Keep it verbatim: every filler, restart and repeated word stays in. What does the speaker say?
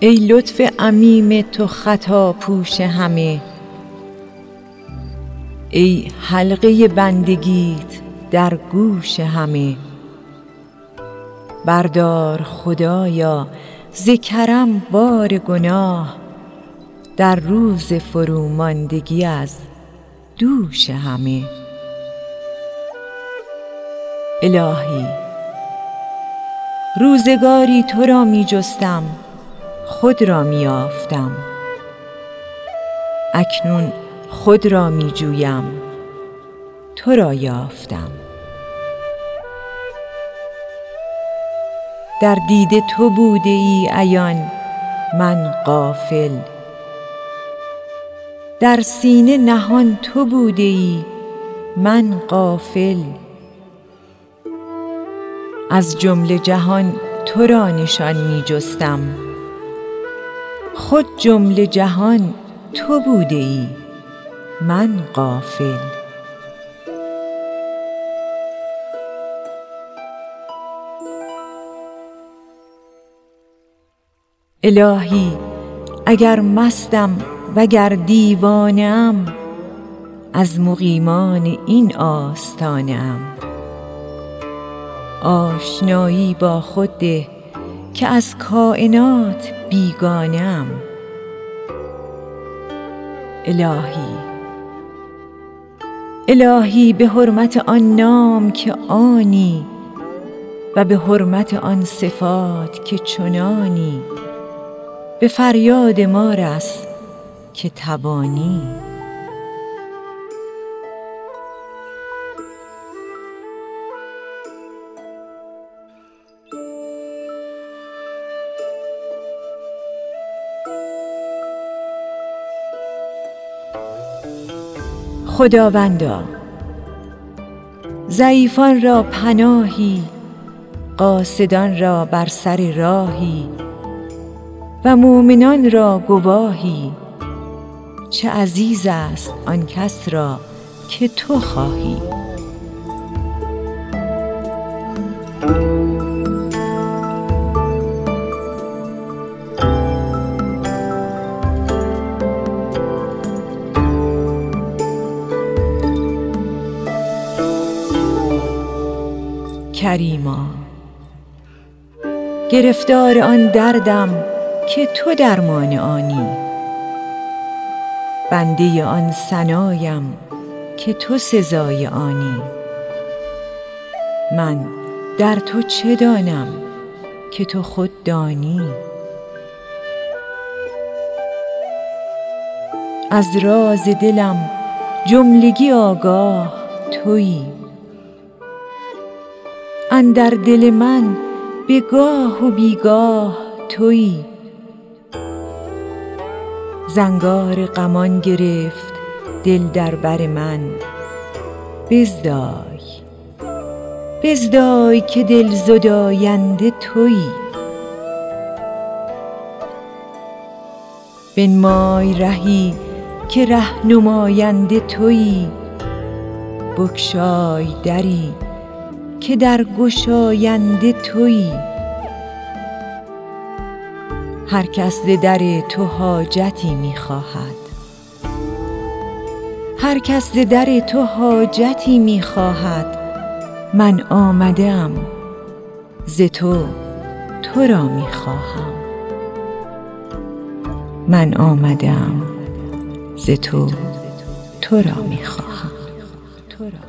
ای لطف عمیم تو خطا پوش همه، ای حلقه بندگیت در گوش همه. بردار خدایا ز کرم بار گناه، در روز فروماندگی از دوش همه. الهی روزگاری تو را می جستم، خود را می یافتم. اکنون خود را می جویم، تو را یافتم. در دیده تو بوده ای عیان، من غافل. در سینه نهان تو بوده ای، من غافل. از جمله جهان تو را نشان می جستم، خود جمله جهان تو بوده ای، من غافل. الهی اگر مستم وگر دیوانه ام، از مقیمان این آستانه ام. آشنایی با خود ده که از کائنات بیگانه ام. الهی الهی به حرمت آن نام که آنی، و به حرمت آن صفات که چنانی، به فریاد ما رس که توانی. خداوندا ضعیفان را پناهی، قاصدان را بر سر راهی، و مؤمنان را گواهی. چه عزیز است آن کس را که تو خواهی. کریما گرفتار آن دردم که تو درمان آنی، بنده آن ثنایم که تو سزای آنی. من در تو چه دانم که تو خود دانی. از راز دلم جملگی آگاه تویی، اندر دل من به گاه و بیگاه تویی. زنگار غمان گرفت دل در بر من، بزدای بزدای که دل زداینده تویی. بنمای رهی که ره نماینده تویی، بگشای دری که در گشاینده تویی. هر کس ز در تو حاجتی می خواهد، هر کس ز در تو حاجتی می خواهد. من آمده ام ز تو تو را می خواهم. من آمده ام ز تو تو را می خواهم.